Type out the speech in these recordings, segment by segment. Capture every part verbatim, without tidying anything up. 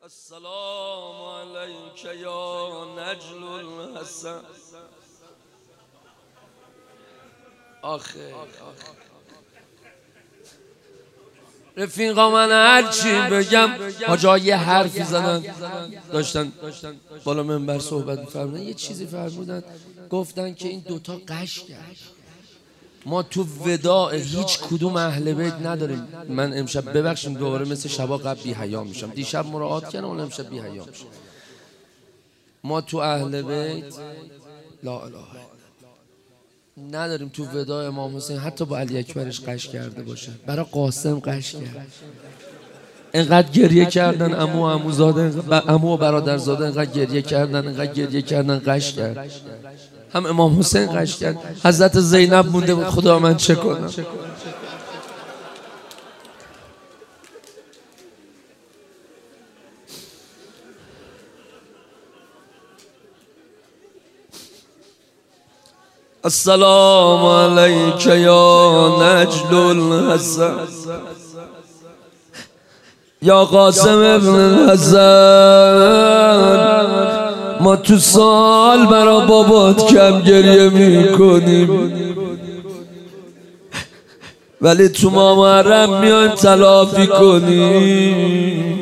السلام علیک یا نجل الحسن. آخه رفیقا من هرچی بگم آجا یه حرفی زدن داشتن بالا منبر صحبت می‌فرمودن، یه چیزی فرمودن، گفتن که این دوتا قش کرد. ما تو وداع هیچ کدوم اهل بیت نداریم. من امشب ببخشیم دوباره مثل شبا قبل بی حیا میشم، دیشب مراعات کردم اون امشب بی حیا میشم. ما تو اهل بیت لا اله نداریم. تو وداع امام حسین حتی با علی اکبرش قش کرده باشه، برای قاسم قش کرد، اینقدر گریه کردن، عمو و عموزاده عمو و برادرزاده اینقدر گریه کردن، اینقدر گریه کردن قش کرد. هم امام حسین قش کرد. حضرت زینب مونده بود خدا من چه کنم. السلام علیک یا نجل الحسن یا قاسم ابن الحسن. ما تو سال برا بابات کم گریه میکنیم، ولی تو ما محرم میایم تلافی کنیم.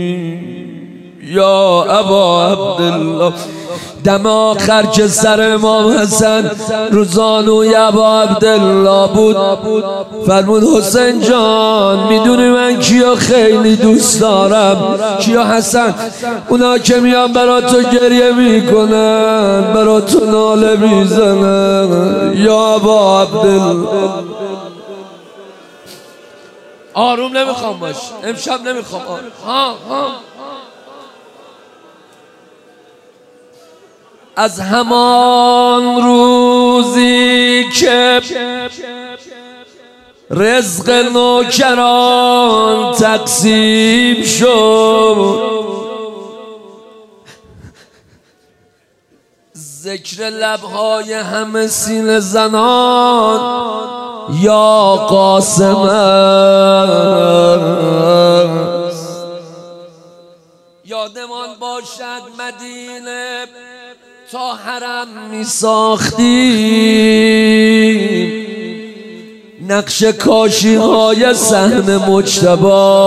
یا ابا عبدالله، دم آخر که سر امام حسن روزانوی ابا عبدالله بود، فرمود حسین جان میدونی من کیا خیلی دوست دارم؟ کیا حسن؟ اونا که میان برا تو گریه میکنن، برا تو ناله میزنن. یا ابا عبدالله، آروم نمیخوام باش امشب، نمیخوام ها ها از همان روزی که رزق نوکران تقسیم شد، ذکر لبهای همه سینه زنان یا قاسم است. یادمان باشد مدینه تا حرم می ساختیم، نقش کاشی های صحن مجتبی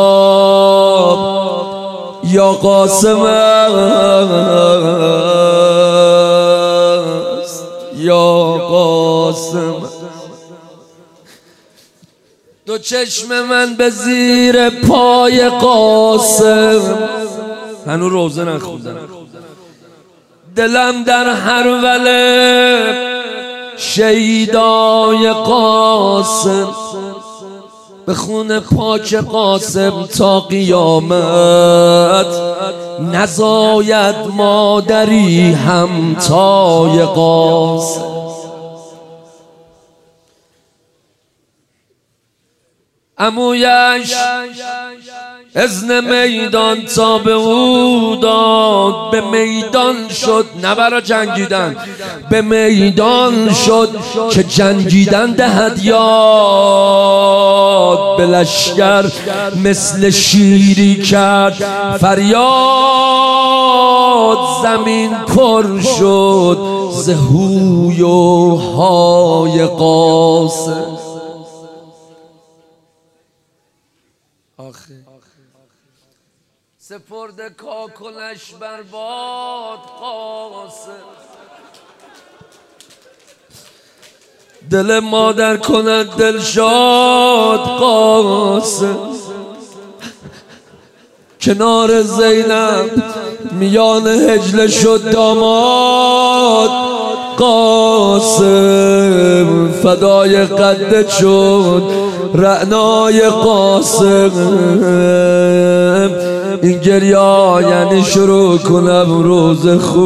یا قاسم است، یا قاسم. دو چشم من به زیر پای قاسم، هنو روزه نخوندم، دلم در هروله شیدای قاسم، به خون پاک قاسم تا قیامت نزاید مادری همتای قاسم. عمویش اذن میدان تا به او داد، به میدان شد نه برا جنگیدن، به میدان شد که جنگیدن دهد یاد. به لشکر مثل شیری کرد فریاد، زمین پر شد ز هوی و های قاسم. سپرده کاکلش بر باد قاسم، دل مادر کند دلشاد قاسم. کنار زینب میان هجله شد داماد قاسم، فدای قدت شد رعنای قاسم. این گریه یعنی شروع کنم روز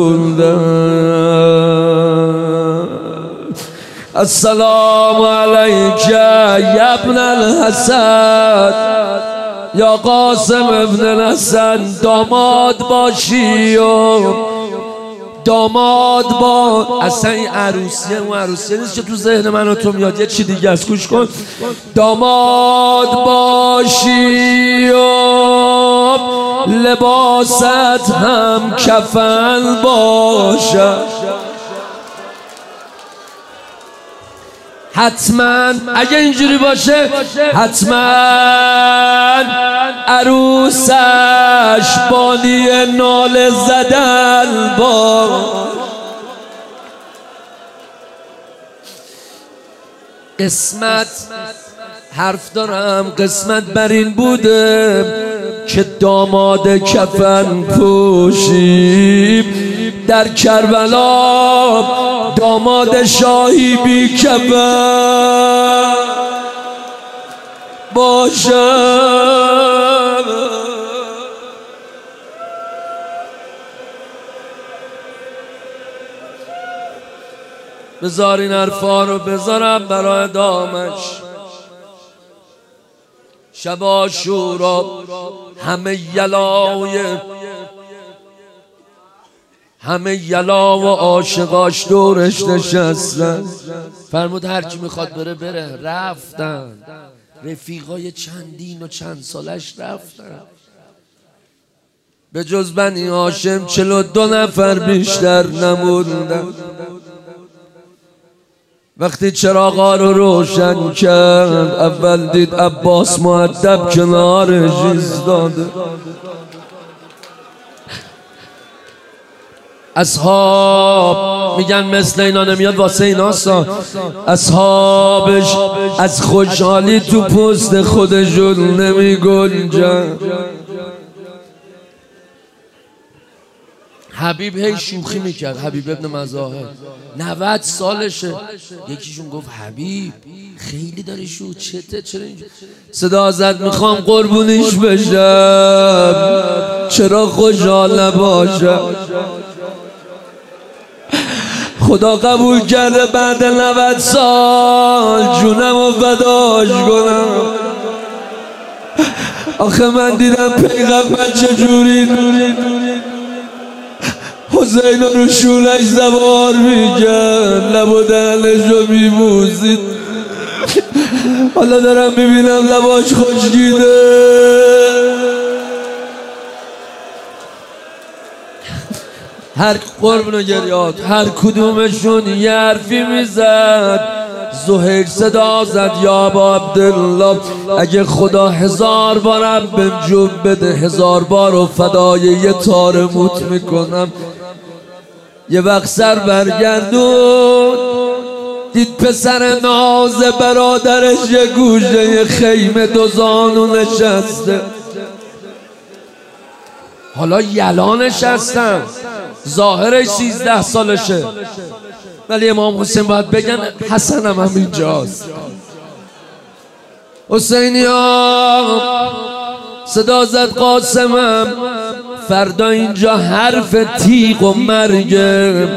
خوندن. السلام علیک یا ابن الحسن یا قاسم ابن الحسن، داماد باشی و داماد با اصلا این عروسیه اون عروسیه نیست که تو ذهن من و تو میاد، یه چی دیگه است. گوش کن. داماد باشی و لباست هم کفن باشد، حتما اگه اینجوری باشه حتما عروسش بانی ناله زدن با قسمت. حرف دارم قسمت بر این بوده که داماد کفن پوشیم در کربلا، داماد شاهی بی کفن باشم. بذار این حرفا رو بذارم برای دامش. شب عاشورا همه یلای همه یلا و عاشقاش دورش نشستن. فرمود هر کی میخواد بره بره. رفتن رفیقای چندین و چند سالش رفتن. به جز بنی هاشم چل و دو نفر بیشتر نموندن. وقتی چراغا رو روشن کرد اول دید عباس مؤدب کنارش ایستاده. اصحاب میگن مثل اینا نمیاد واسه ایناسا. اصحابش از خوشحالی تو پست خودشون نمی گنجن. حبیب هی شوخی میکرد. حبیب ابن مظاهر نود سالشه. یکیشون گفت حبیب خیلی داری شو چته چرا اینجا صدا زد میخوام قربونیش بشم چرا خوشحال نباشم. خدا قبول کرده بعد نود سال جونم و فداش کنم. آخه من دیدم پیغمبر چجوری حسین رو شونش زوار میکرد، لب و دهنش رو میبوسید. حالا دارم میبینم لباش خشکیده. هر قربون گریات هر کدومشون یه حرفی میزد. زهیر صدا زد یا ابا عبدالله اگه خدا هزار بارم بهم جون بده هزار بار و فدای یه تار موت میکنم. یه وقت سر برگردون دید پسر ناز برادرش یه گوشه یه خیمه دو زانو نشسته. حالا یلا نشستم ظاهرش سیزده سالشه ولی امام حسین باید بگن حسنم هم اینجاست. حسینی ها صدا زد قاسمم فردا اینجا حرف تیغ و مرگه.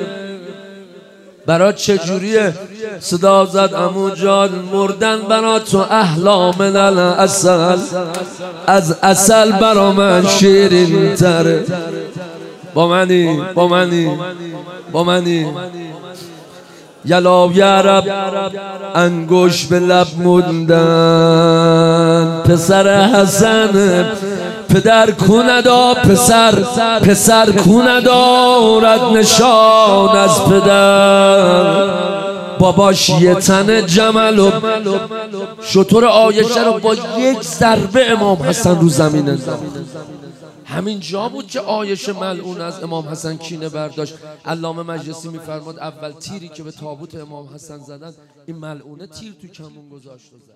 برات چجوریه؟ صدا زد عمو جان مردن برا تو احلا من العسل، از عسل برا من شیرین تره. با منی با منی با منی یلا یارب انگوش به لب موندن. پسر حسن پدر کوندا پسر پسر کوندا رد نشان از پدر. باباش یه تن جمل و شطور عایشه رو با یک ضربه امام حسن رو زمین انداخت. همین جا بود که عایشه ملعون از امام حسن کینه برداشت. علامه مجلسی میفرماد اول تیری که به تابوت امام حسن زدن این ملعونه تیر تو کمون گذاشت و زد.